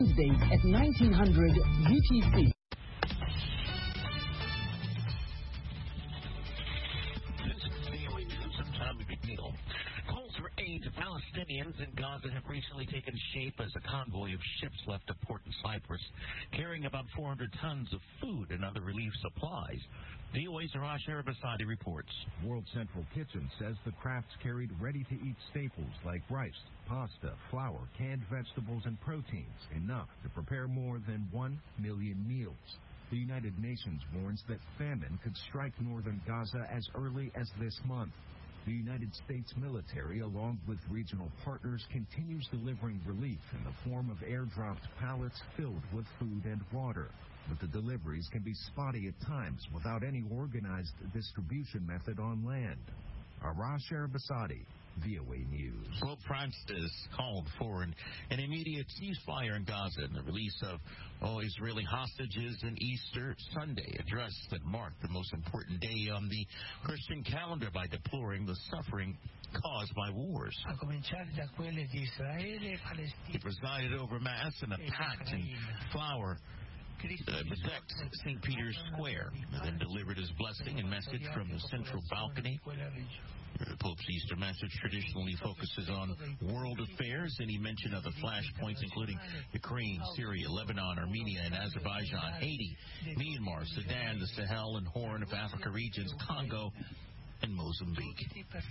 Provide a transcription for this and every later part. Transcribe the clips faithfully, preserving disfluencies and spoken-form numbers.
Wednesdays at nineteen hundred U T C. Calls for aid to Palestinians in Gaza have recently taken shape as a convoy of ships left a port in Cyprus carrying about four hundred tons of food and other relief supplies. V O A's Arash Arabasadi reports. World Central Kitchen says the crafts carried ready-to-eat staples like rice, pasta, flour, canned vegetables, and proteins, enough to prepare more than one million meals. The United Nations warns that famine could strike northern Gaza as early as this month. The United States military, along with regional partners, continues delivering relief in the form of airdropped pallets filled with food and water. But the deliveries can be spotty at times without any organized distribution method on land. Arash Arabasadi, V O A News. Pope Francis called for an, an immediate ceasefire in Gaza and the release of oh, Israeli hostages in Easter Sunday, address that marked the most important day on the Christian calendar by deploring the suffering caused by wars. He presided over Mass and a packed and flower Uh, bedecked Saint Peter's Square, and then delivered his blessing and message from the central balcony. The Pope's Easter message traditionally focuses on world affairs, and he mentioned other flashpoints including Ukraine, Syria, Lebanon, Armenia, and Azerbaijan, Haiti, Myanmar, Sudan, the Sahel and Horn of Africa regions, Congo, and Mozambique.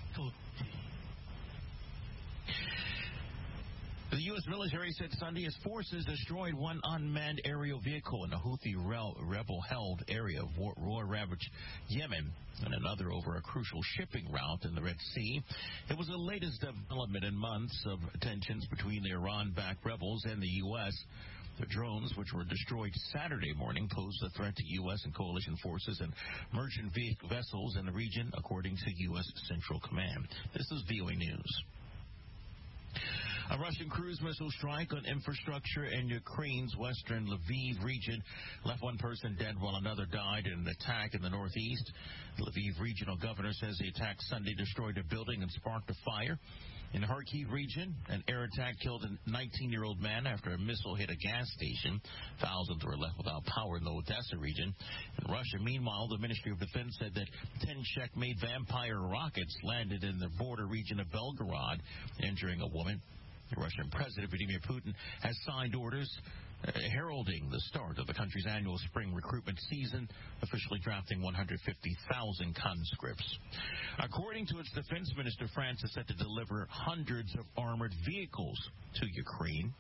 The U S military said Sunday its forces destroyed one unmanned aerial vehicle in a Houthi rebel-held area of war-ravaged Yemen and another over a crucial shipping route in the Red Sea. It was the latest development in months of tensions between the Iran-backed rebels and the U S The drones, which were destroyed Saturday morning, posed a threat to U S and coalition forces and merchant vessels in the region, according to U S Central Command. This is V O A News. A Russian cruise missile strike on infrastructure in Ukraine's western Lviv region left one person dead while another died in an attack in the northeast. The Lviv regional governor says the attack Sunday destroyed a building and sparked a fire. In the Kharkiv region, an air attack killed a nineteen-year-old man after a missile hit a gas station. Thousands were left without power in the Odessa region. In Russia, meanwhile, the Ministry of Defense said that ten Czech-made Vampire rockets landed in the border region of Belgorod, injuring a woman. The Russian President Vladimir Putin has signed orders uh, heralding the start of the country's annual spring recruitment season, officially drafting one hundred fifty thousand conscripts. According to its defense minister, France is set to deliver hundreds of armored vehicles to Ukraine.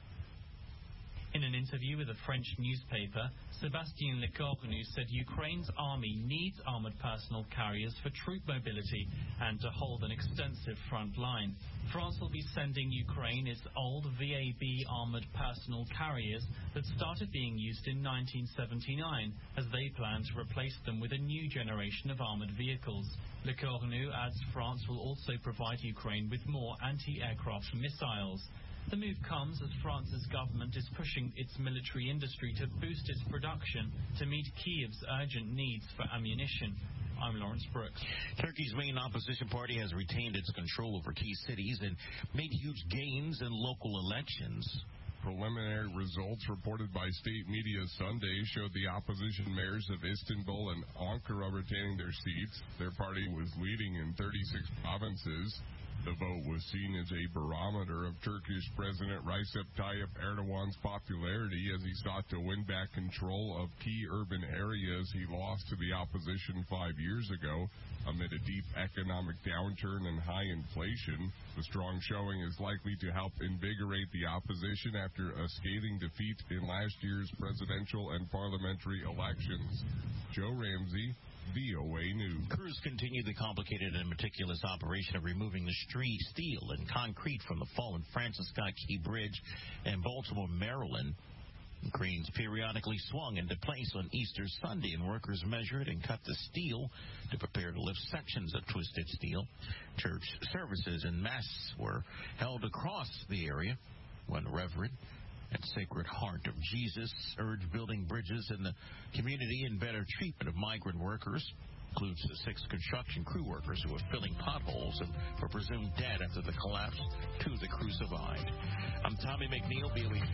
In an interview with a French newspaper, Sébastien Lecornu said Ukraine's army needs armored personal carriers for troop mobility and to hold an extensive front line. France will be sending Ukraine its old V A B armored personal carriers that started being used in nineteen seventy-nine, as they plan to replace them with a new generation of armored vehicles. Lecornu adds France will also provide Ukraine with more anti-aircraft missiles. The move comes as France's government is pushing its military industry to boost its production to meet Kiev's urgent needs for ammunition. I'm Lawrence Brooks. Turkey's main opposition party has retained its control over key cities and made huge gains in local elections. Preliminary results reported by state media Sunday showed the opposition mayors of Istanbul and Ankara retaining their seats. Their party was leading in thirty-six provinces. The vote was seen as a barometer of Turkish President Recep Tayyip Erdogan's popularity as he sought to win back control of key urban areas he lost to the opposition five years ago. Amid a deep economic downturn and high inflation, the strong showing is likely to help invigorate the opposition after a scathing defeat in last year's presidential and parliamentary elections. Joe Ramsey, V O A News. Crews continue the complicated and meticulous operation of removing the street steel and concrete from the fallen Francis Scott Key Bridge in Baltimore, Maryland. Cranes periodically swung into place on Easter Sunday, and workers measured and cut the steel to prepare to lift sections of twisted steel. Church services and mass were held across the area when Reverend and Sacred Heart of Jesus urged building bridges in the community and better treatment of migrant workers. Includes the six construction crew workers who were filling potholes and were presumed dead after the collapse. Two of the crew survived. I'm Tommy McNeil, B O E.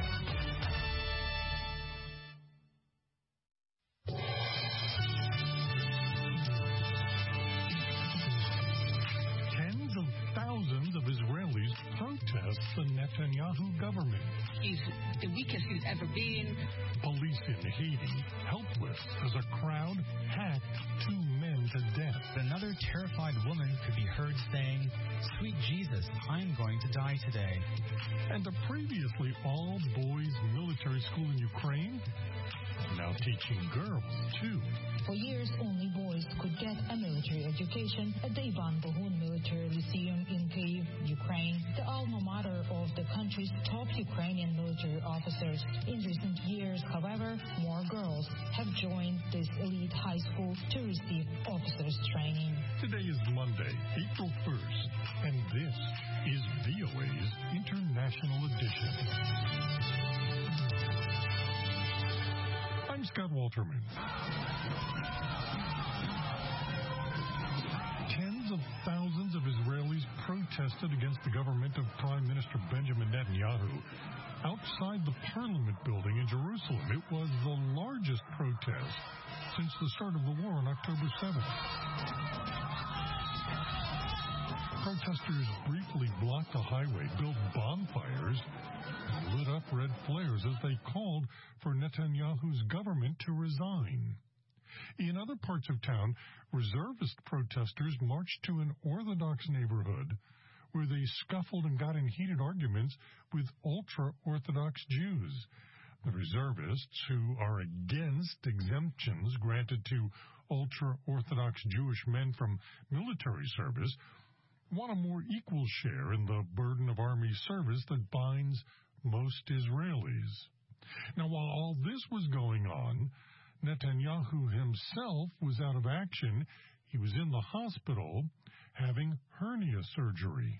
Tens of thousands of Israelis protest the Netanyahu government. He's the weakest he's ever been. Police in Haiti, helpless as a crowd hacked two men to death. Another terrified woman could be heard saying, "Sweet Jesus, I'm going to die today." And a previously all-boys military school in Ukraine, now teaching girls, too. For years, only boys could get a military education at the Ivan Bohun Military Lyceum in Kyiv, Ukraine, the alma mater of the country's top Ukrainian military officers. In recent years, however, more girls have joined this elite high school to receive officers' training. Today is Monday, April first, and this is V O A's International Edition. I'm Scott Walterman. Tens of thousands of Israelis protested against the government of Prime Minister Benjamin Netanyahu outside the Parliament building in Jerusalem. It was the largest protest since the start of the war on October seventh. Protesters briefly blocked the highway, built bonfires, and lit up red flares as they called for Netanyahu's government to resign. In other parts of town, reservist protesters marched to an Orthodox neighborhood where they scuffled and got in heated arguments with ultra-Orthodox Jews. The reservists, who are against exemptions granted to ultra-Orthodox Jewish men from military service, want a more equal share in the burden of army service that binds most Israelis. Now, while all this was going on, Netanyahu himself was out of action. He was in the hospital having hernia surgery.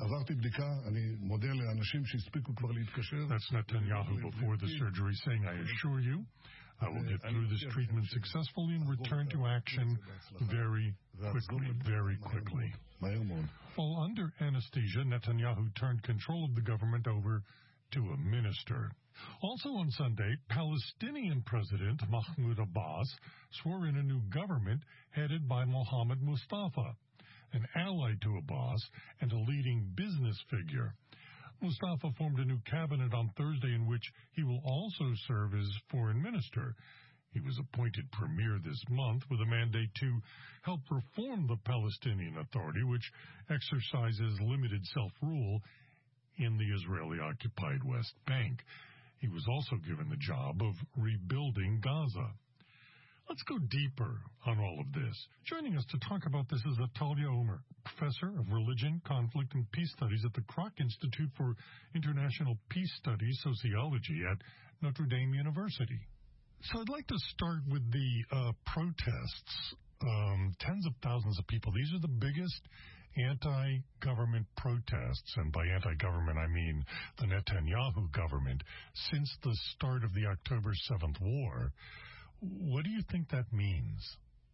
That's Netanyahu before the surgery saying, "I assure you, I will get through this treatment successfully and return to action very quickly, very quickly." While under anesthesia, Netanyahu turned control of the government over to a minister. Also on Sunday, Palestinian President Mahmoud Abbas swore in a new government headed by Mohammed Mustafa, an ally to Abbas and a leading business figure. Mustafa formed a new cabinet on Thursday in which he will also serve as foreign minister. He was appointed premier this month with a mandate to help reform the Palestinian Authority, which exercises limited self-rule in the Israeli-occupied West Bank. He was also given the job of rebuilding Gaza. Let's go deeper on all of this. Joining us to talk about this is Atalia Omer, professor of religion, conflict, and peace studies at the Kroc Institute for International Peace Studies, Sociology at Notre Dame University. So I'd like to start with the uh, protests. Um, tens of thousands of people. These are the biggest anti-government protests, and by anti-government I mean the Netanyahu government, since the start of the October seventh war. What do you think that means?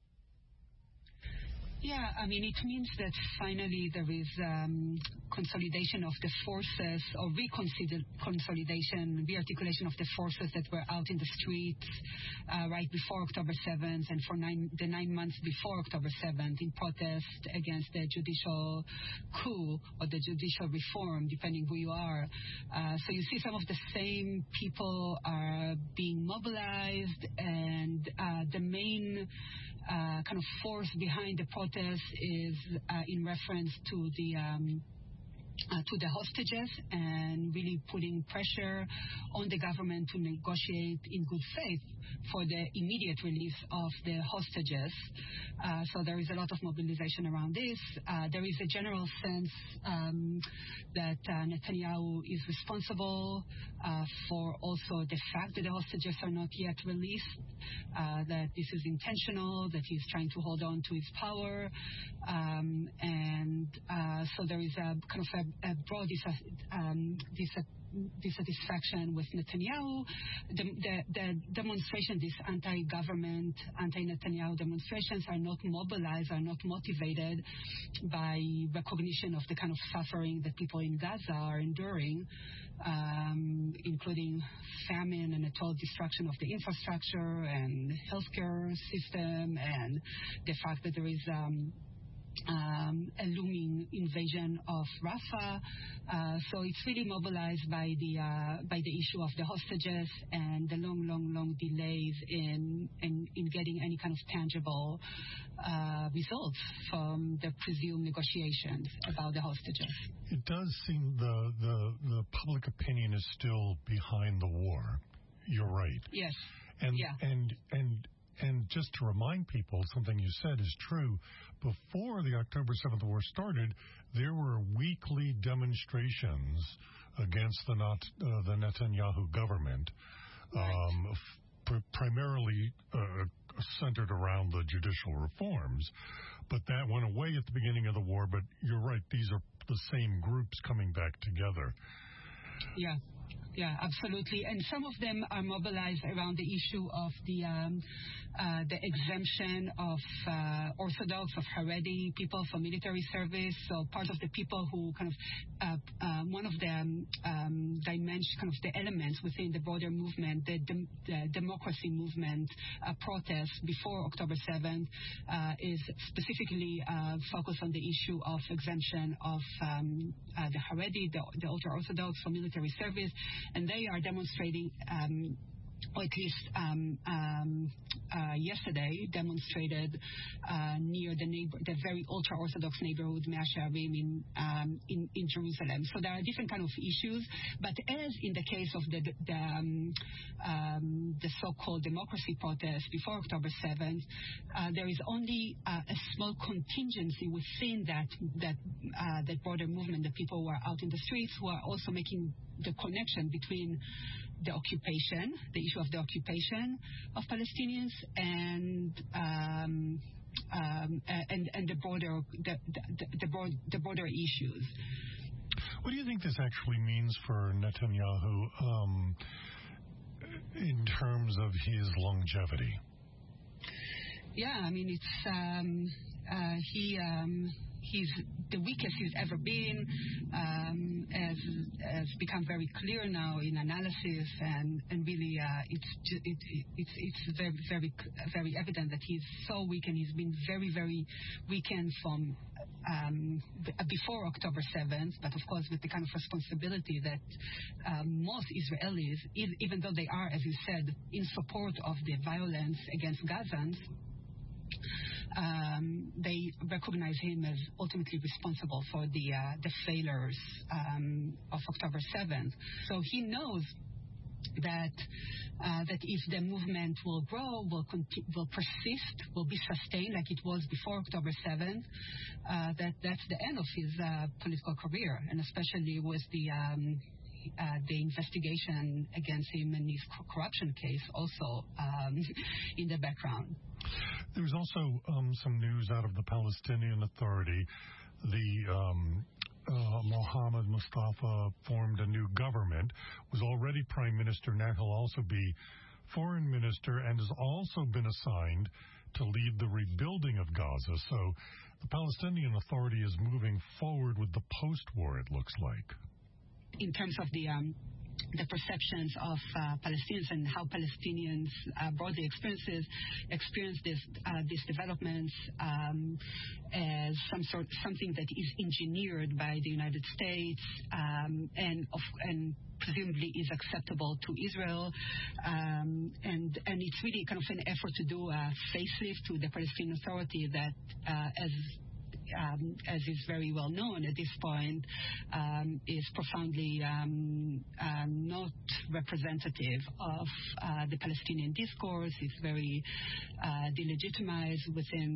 Yeah, I mean, it means that finally there is um, consolidation of the forces, or reconsolidation, rearticulation of the forces that were out in the streets uh, right before October seventh and for nine, the nine months before October seventh in protest against the judicial coup or the judicial reform, depending who you are. Uh, so you see some of the same people are being mobilized, and uh, the main Uh, kind of force behind the protest is uh, in reference to the um, uh, to the hostages, and really putting pressure on the government to negotiate in good faith for the immediate release of the hostages. Uh, so there is a lot of mobilization around this. Uh, there is a general sense um, that uh, Netanyahu is responsible uh, for also the fact that the hostages are not yet released, uh, that this is intentional, that he's trying to hold on to his power. Um, and uh, so there is a kind of a, a broad dis- um, dis- dissatisfaction with Netanyahu. The, the, the demonstration, these anti-government, anti-Netanyahu demonstrations are not mobilized, are not motivated by recognition of the kind of suffering that people in Gaza are enduring, um, including famine and the total destruction of the infrastructure and healthcare system, and the fact that there is um, Um, a looming invasion of Rafah. Uh, so it's really mobilized by the uh, by the issue of the hostages and the long, long, long delays in in, in getting any kind of tangible uh, results from the presumed negotiations about the hostages. It does seem the, the, the public opinion is still behind the war. You're right. Yes. And yeah. and and and just to remind people, something you said is true. Before the October seventh war started, there were weekly demonstrations against the not, uh, the Netanyahu government, right. um, pr- primarily uh, centered around the judicial reforms. But that went away at the beginning of the war. But you're right; these are the same groups coming back together. Yeah. Yeah, absolutely. And some of them are mobilized around the issue of the um, uh, the exemption of uh, Orthodox, of Haredi people for military service. So part of the people who kind of, uh, uh, one of the um, um, dimensions, kind of the elements within the broader movement, the, the, the democracy movement uh, protest before October seventh uh, is specifically uh, focused on the issue of exemption of um, uh, the Haredi, the, the ultra-Orthodox for military service. And they are demonstrating, um, or at least um, um, uh, yesterday, demonstrated uh, near the neighbor, the very ultra-Orthodox neighborhood Mea Shearim in, um, in in Jerusalem. So there are different kind of issues. But as in the case of the the, um, um, the so-called democracy protest before October seventh, uh, there is only uh, a small contingency within that that uh, that broader movement, the people who are out in the streets, who are also making the connection between the occupation, the issue of the occupation of Palestinians, and um, um, and and the border the the, the, broad, the border issues. What do you think this actually means for Netanyahu um, in terms of his longevity? Yeah, I mean it's um, uh, he. Um, He's the weakest he's ever been, um, as has become very clear now in analysis, and, and really uh, it's ju- it, it, it's it's very very very evident that he's so weak, and he's been very very weakened from um, b- before October seventh, but of course with the kind of responsibility that um, most Israelis, e- even though they are, as you said, in support of the violence against Gazans, Um, they recognize him as ultimately responsible for the uh, the failures um, of October seventh. So he knows that uh, that if the movement will grow, will conti- will persist, will be sustained like it was before October seventh, uh, that that's the end of his uh, political career, and especially with the um, Uh, the investigation against him and his corruption case also um, in the background. There was also um, some news out of the Palestinian Authority. The um, uh, Mohammed Mustafa formed a new government, was already prime minister, now he'll also be foreign minister, and has also been assigned to lead the rebuilding of Gaza. So the Palestinian Authority is moving forward with the post-war, it looks like. In terms of the um, the perceptions of uh, Palestinians and how Palestinians uh, broadly experiences experience this uh, these developments um, as some sort something that is engineered by the United States um, and of and presumably is acceptable to Israel, um, and and it's really kind of an effort to do a facelift to the Palestinian Authority that uh, as Um, as is very well known at this point, um, is profoundly um, uh, not representative of uh, the Palestinian discourse. It's very uh, delegitimized within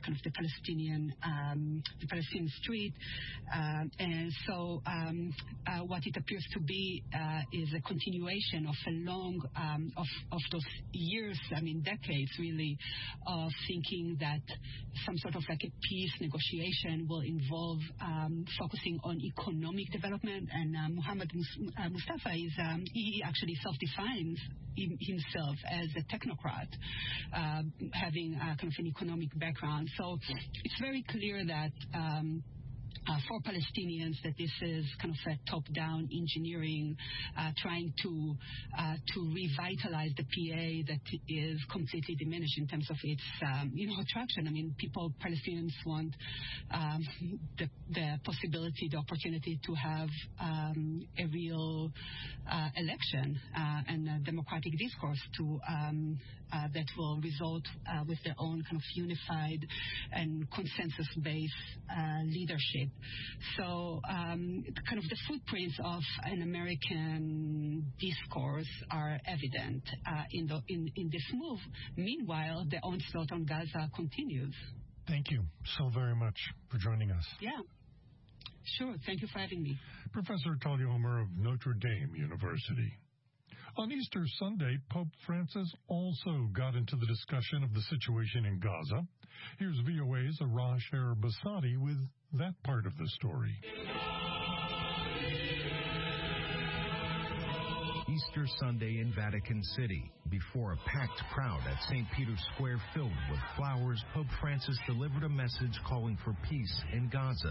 kind of the Palestinian um, the Palestinian street, uh, and so um, uh, what it appears to be uh, is a continuation of a long um, of of those years, I mean decades really, of thinking that some sort of like a peace negotiation will involve um, focusing on economic development, and uh, Muhammad Mustafa is um, he actually self-defines himself as a technocrat, uh, having uh, kind of an economic background. So it's very clear that um, Uh, for Palestinians, that this is kind of a top-down engineering, uh, trying to uh, to revitalize the P A that is completely diminished in terms of its um, you know attraction. I mean, people, Palestinians want um, the the possibility, the opportunity to have um, a real uh, election uh, and a democratic discourse to um, uh, that will result uh, with their own kind of unified and consensus-based uh, leadership. So um, kind of the footprints of an American discourse are evident uh, in, the, in, in this move. Meanwhile, the onslaught on Gaza continues. Thank you so very much for joining us. Yeah. Sure. Thank you for having me. Professor Talia Omer of Notre Dame University. On Easter Sunday, Pope Francis also got into the discussion of the situation in Gaza. Here's V O A's Arash Arabasadi with that part of the story. Easter Sunday in Vatican City. Before a packed crowd at Saint Peter's Square filled with flowers, Pope Francis delivered a message calling for peace in Gaza.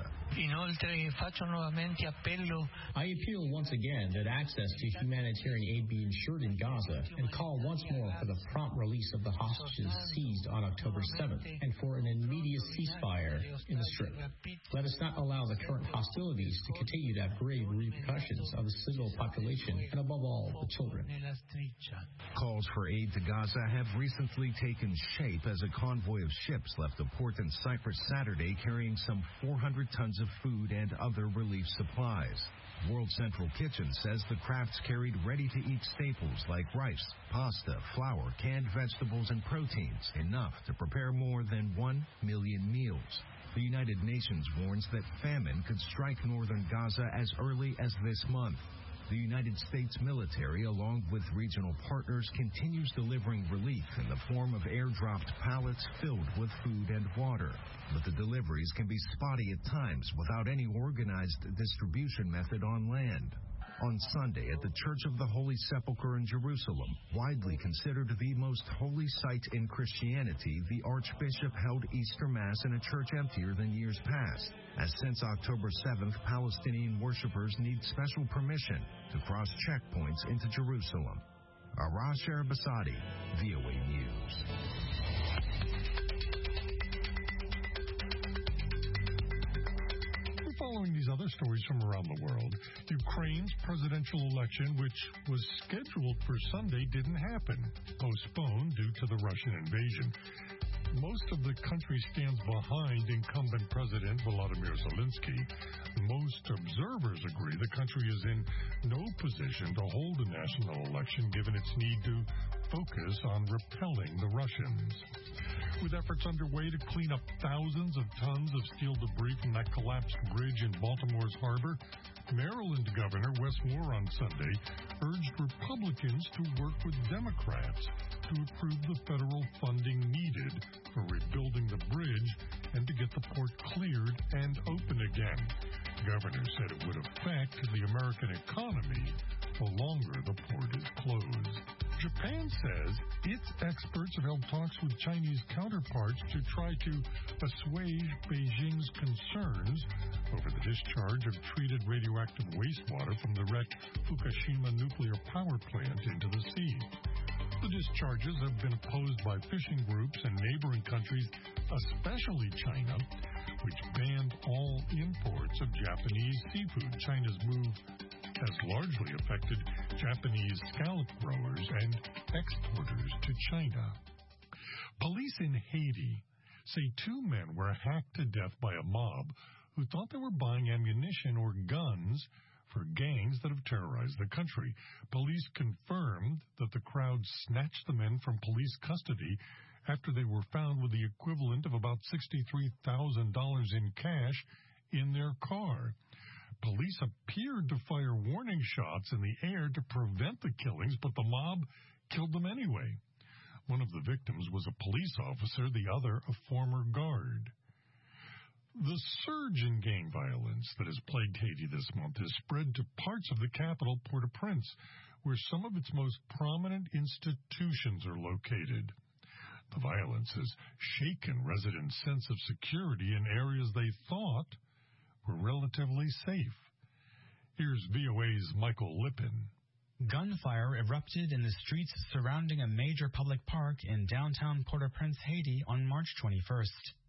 I appeal once again that access to humanitarian aid be ensured in Gaza and call once more for the prompt release of the hostages seized on October seventh and for an immediate ceasefire in the Strip. Let us not allow the current hostilities to continue to have grave repercussions on the civil population and above all the children. Calls for aid to Gaza have recently taken shape as a convoy of ships left a port in Cyprus Saturday carrying some four hundred tons of food and other relief supplies. World Central Kitchen says the crafts carried ready-to-eat staples like rice, pasta, flour, canned vegetables, and proteins, enough to prepare more than one million meals. The United Nations warns that famine could strike northern Gaza as early as this month. The United States military, along with regional partners, continues delivering relief in the form of airdropped pallets filled with food and water. But the deliveries can be spotty at times without any organized distribution method on land. On Sunday, at the Church of the Holy Sepulchre in Jerusalem, widely considered the most holy site in Christianity, the Archbishop held Easter Mass in a church emptier than years past, as since October seventh, Palestinian worshippers need special permission to cross checkpoints into Jerusalem. Arash Arabasadi, V O A News. Following these other stories from around the world, Ukraine's presidential election, which was scheduled for Sunday, didn't happen, postponed due to the Russian invasion. Most of the country stands behind incumbent President Volodymyr Zelensky. Most observers agree the country is in no position to hold a national election given its need to focus on repelling the Russians. With efforts underway to clean up thousands of tons of steel debris from that collapsed bridge in Baltimore's harbor, Maryland Governor Wes Moore on Sunday urged Republicans to work with Democrats to approve the federal funding needed for rebuilding the bridge and to get the port cleared and open again. The governor said it would affect the American economy the longer the port is closed. Japan says its experts have held talks with Chinese counterparts to try to assuage Beijing's concerns over the discharge of treated radioactive wastewater from the wrecked Fukushima nuclear power plant into the sea. The discharges have been opposed by fishing groups and neighboring countries, especially China, which banned all imports of Japanese seafood. China's move has largely affected Japanese scallop growers and exporters to China. Police in Haiti say two men were hacked to death by a mob who thought they were buying ammunition or guns for gangs that have terrorized the country. Police confirmed that the crowd snatched the men from police custody after they were found with the equivalent of about sixty-three thousand dollars in cash in their car. Police appeared to fire warning shots in the air to prevent the killings, but the mob killed them anyway. One of the victims was a police officer, the other a former guard. The surge in gang violence that has plagued Haiti this month has spread to parts of the capital, Port-au-Prince, where some of its most prominent institutions are located. The violence has shaken residents' sense of security in areas they thought were relatively safe. Here's V O A's Michael Lippin. Gunfire erupted in the streets surrounding a major public park in downtown Port-au-Prince, Haiti on March twenty-first.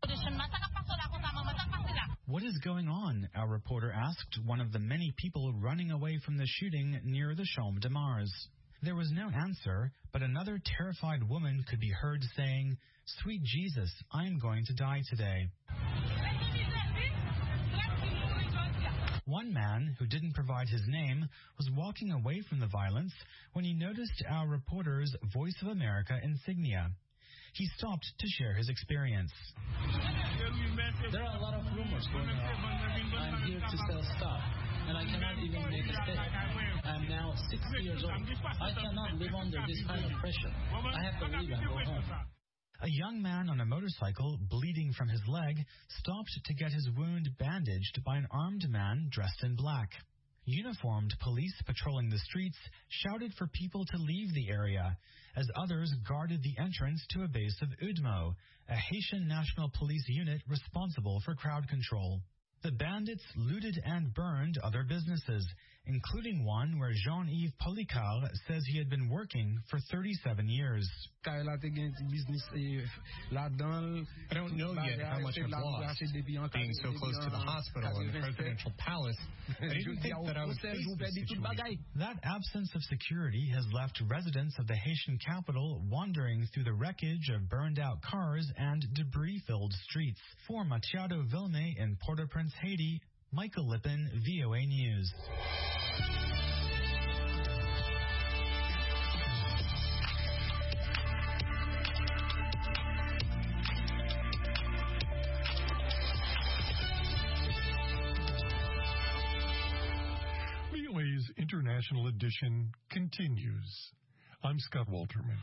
What is going on? Our reporter asked one of the many people running away from the shooting near the Champ de Mars. There was no answer, but another terrified woman could be heard saying, "Sweet Jesus, I'm going to die today." One man, who didn't provide his name, was walking away from the violence when he noticed our reporter's Voice of America insignia. He stopped to share his experience. There are a lot of rumors going around. I'm here to sell stuff, and I cannot even make a step. I'm now sixty years old. I cannot live under this kind of pressure. I have to leave and go home. A young man on a motorcycle, bleeding from his leg, stopped to get his wound bandaged by an armed man dressed in black. Uniformed police patrolling the streets shouted for people to leave the area, as others guarded the entrance to a base of U D M O, a Haitian National Police unit responsible for crowd control. The bandits looted and burned other businesses, including one where Jean-Yves Policard says he had been working for thirty-seven years. I don't know yet how much I've lost. Being so close to the hospital and the presidential palace, I didn't think that I would face this situation. That absence of security has left residents of the Haitian capital wandering through the wreckage of burned-out cars and debris-filled streets. For Machado Vilme in Port-au-Prince, Haiti, Michael Lippin, V O A News. V O A's International Edition continues. I'm Scott Walterman.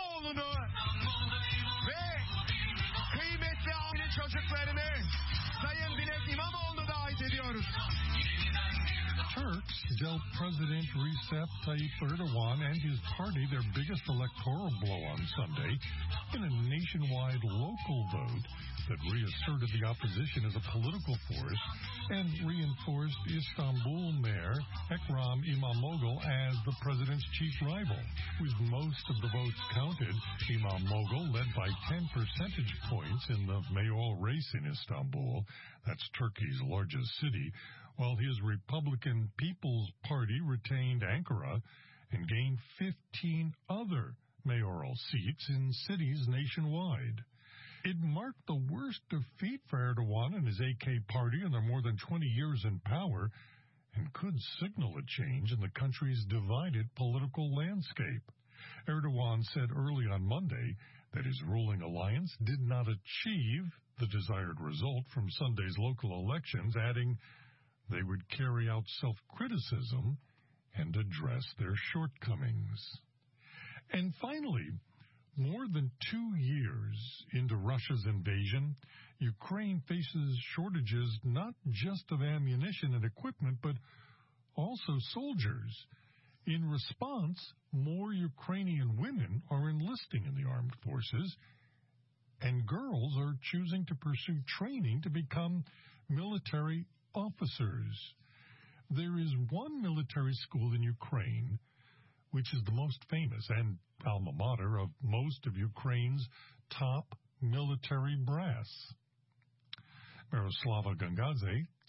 Turks dealt President Recep Tayyip Erdogan and his party their biggest electoral blow on Sunday in a nationwide local vote that reasserted the opposition as a political force and reinforced Istanbul Mayor Ekrem İmamoğlu as the president's chief rival. With most of the votes counted, İmamoğlu led by ten percentage points in the mayoral race in Istanbul, that's Turkey's largest city, while his Republican People's Party retained Ankara and gained fifteen other mayoral seats in cities nationwide. It marked the worst defeat for Erdogan and his A K party in their more than twenty years in power and could signal a change in the country's divided political landscape. Erdogan said early on Monday that his ruling alliance did not achieve the desired result from Sunday's local elections, adding they would carry out self-criticism and address their shortcomings. And finally, more than two years into Russia's invasion, Ukraine faces shortages not just of ammunition and equipment, but also soldiers. In response, more Ukrainian women are enlisting in the armed forces, and girls are choosing to pursue training to become military officers. There is one military school in Ukraine which is the most famous and alma mater of most of Ukraine's top military brass. Miroslava Gangadze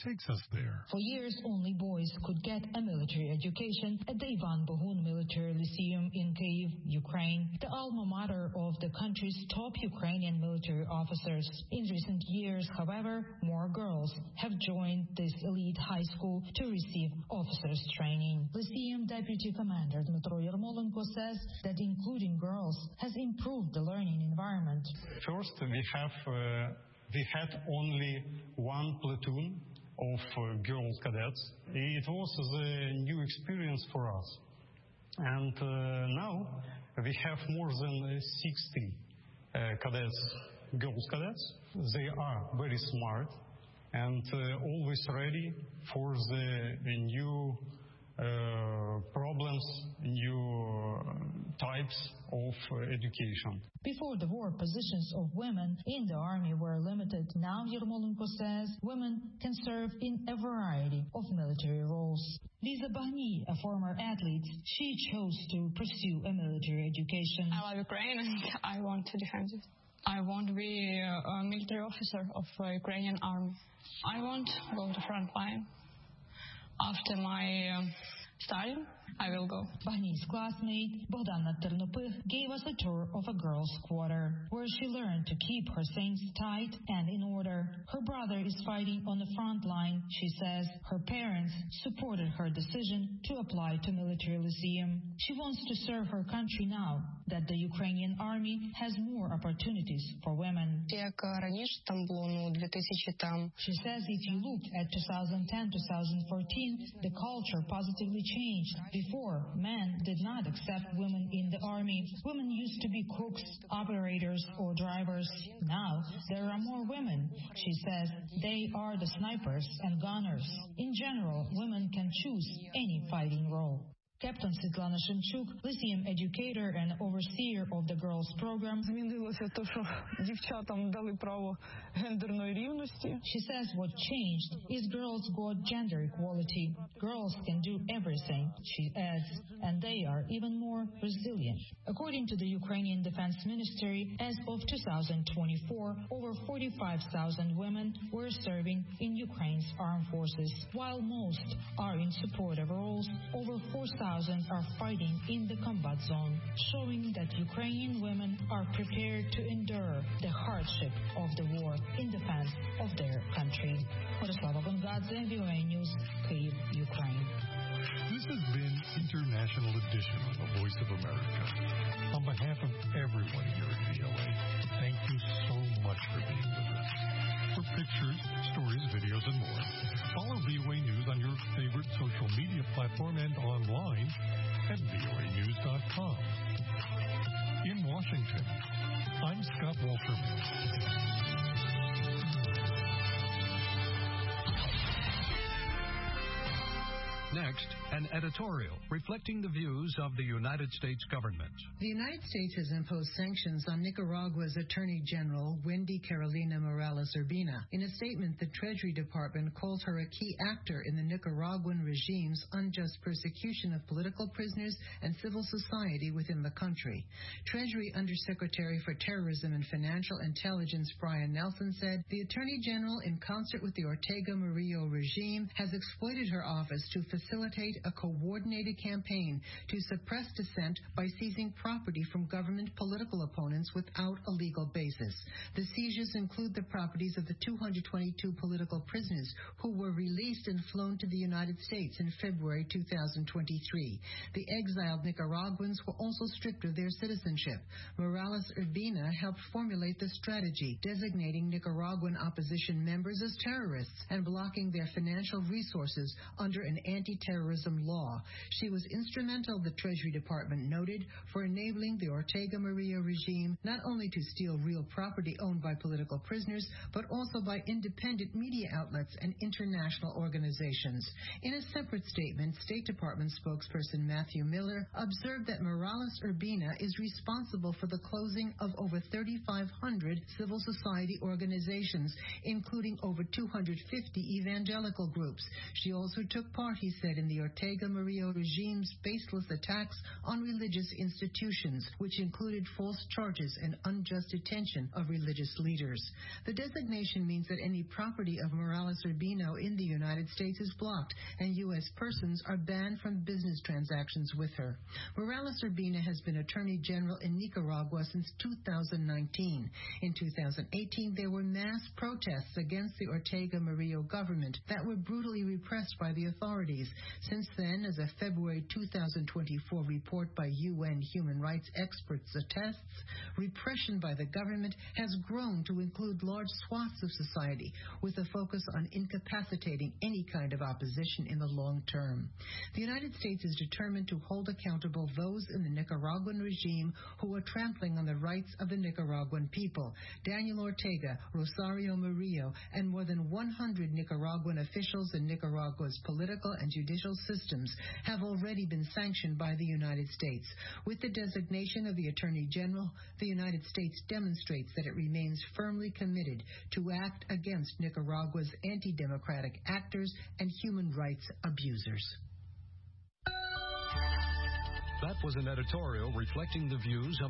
takes us there. For years, only boys could get a military education at the Ivan Bohun Military Lyceum in Kyiv, Ukraine, the alma mater of the country's top Ukrainian military officers. In recent years, however, more girls have joined this elite high school to receive officers' training. Lyceum Deputy Commander Dmitro Yermolenko says that including girls has improved the learning environment. First, we have uh, we had only one platoon of uh, girl cadets. It was a new experience for us. And uh, now we have more than sixty uh, cadets, girls cadets. They are very smart and uh, always ready for the uh, new uh, problems, new uh, types of uh, education. Before the war, positions of women in the army were limited. Now, Yermolenko says, women can serve in a variety of military roles. Lisa Bahni, a former athlete, she chose to pursue a military education. I love Ukraine and I want to defend it. I want to be a military officer of the Ukrainian army. I want to go to front line. After my um, study, I will go. Bahni's classmate, Bogdana Ternopych, gave us a tour of a girls' quarter, where she learned to keep her things tight and in order. Her brother is fighting on the front line. She says her parents supported her decision to apply to military lyceum. She wants to serve her country now that the Ukrainian army has more opportunities for women. She says if you look at twenty ten to twenty fourteen, the culture positively changed. Before, men did not accept women in the army. Women used to be cooks, operators, or drivers. Now, there are more women. She says they are the snipers and gunners. In general, women can choose any fighting role. Captain Svetlana Shemchuk, Lyceum educator and overseer of the girls' program. She says what changed is girls got gender equality. Girls can do everything, she adds, and they are even more resilient. According to the Ukrainian Defense Ministry, as of two thousand twenty-four, over forty-five thousand women were serving in Ukraine's armed forces. While most are in supportive roles, over four thousand are fighting in the combat zone, showing that Ukrainian women are prepared to endure the hardship of the war in defense of their country. Miroslava Gongadze, V O A News, Kyiv, Ukraine. This has been International Edition of the Voice of America. On behalf of everyone here at V O A, thank you so much for being with us. For pictures, stories, videos, and more, follow V O A News on your favorite social media platform and online at V O A news dot com. In Washington, I'm Scott Walterman. Next, an editorial reflecting the views of the United States government. The United States has imposed sanctions on Nicaragua's Attorney General, Wendy Carolina Morales Urbina. In a statement, the Treasury Department called her a key actor in the Nicaraguan regime's unjust persecution of political prisoners and civil society within the country. Treasury Undersecretary for Terrorism and Financial Intelligence Brian Nelson said the Attorney General, in concert with the Ortega Murillo regime, has exploited her office to facilitate a coordinated campaign to suppress dissent by seizing property from government political opponents without a legal basis. The seizures include the properties of the two hundred twenty-two political prisoners who were released and flown to the United States in February two thousand twenty-three. The exiled Nicaraguans were also stripped of their citizenship. Morales Urbina helped formulate the strategy, designating Nicaraguan opposition members as terrorists and blocking their financial resources under an anti-terrorism law. She was instrumental, the Treasury Department noted, for enabling the Ortega Murillo regime not only to steal real property owned by political prisoners, but also by independent media outlets and international organizations. In a separate statement, State Department spokesperson Matthew Miller observed that Morales Urbina is responsible for the closing of over thirty-five hundred civil society organizations, including over two hundred fifty evangelical groups. She also took part, he said in the Ortega Murillo regime's baseless attacks on religious institutions, which included false charges and unjust detention of religious leaders. The designation means that any property of Morales Urbina in the United States is blocked, and U S persons are banned from business transactions with her. Morales Urbina has been Attorney General in Nicaragua since two thousand nineteen. In two thousand eighteen, there were mass protests against the Ortega Murillo government that were brutally repressed by the authorities. Since then, as a February two thousand twenty-four report by U N human rights experts attests, repression by the government has grown to include large swaths of society, with a focus on incapacitating any kind of opposition in the long term. The United States is determined to hold accountable those in the Nicaraguan regime who are trampling on the rights of the Nicaraguan people. Daniel Ortega, Rosario Murillo, and more than one hundred Nicaraguan officials in Nicaragua's political and judicial systems have already been sanctioned by the United States. With the designation of the Attorney General, the United States demonstrates that it remains firmly committed to act against Nicaragua's anti-democratic actors and human rights abusers. That was an editorial reflecting the views of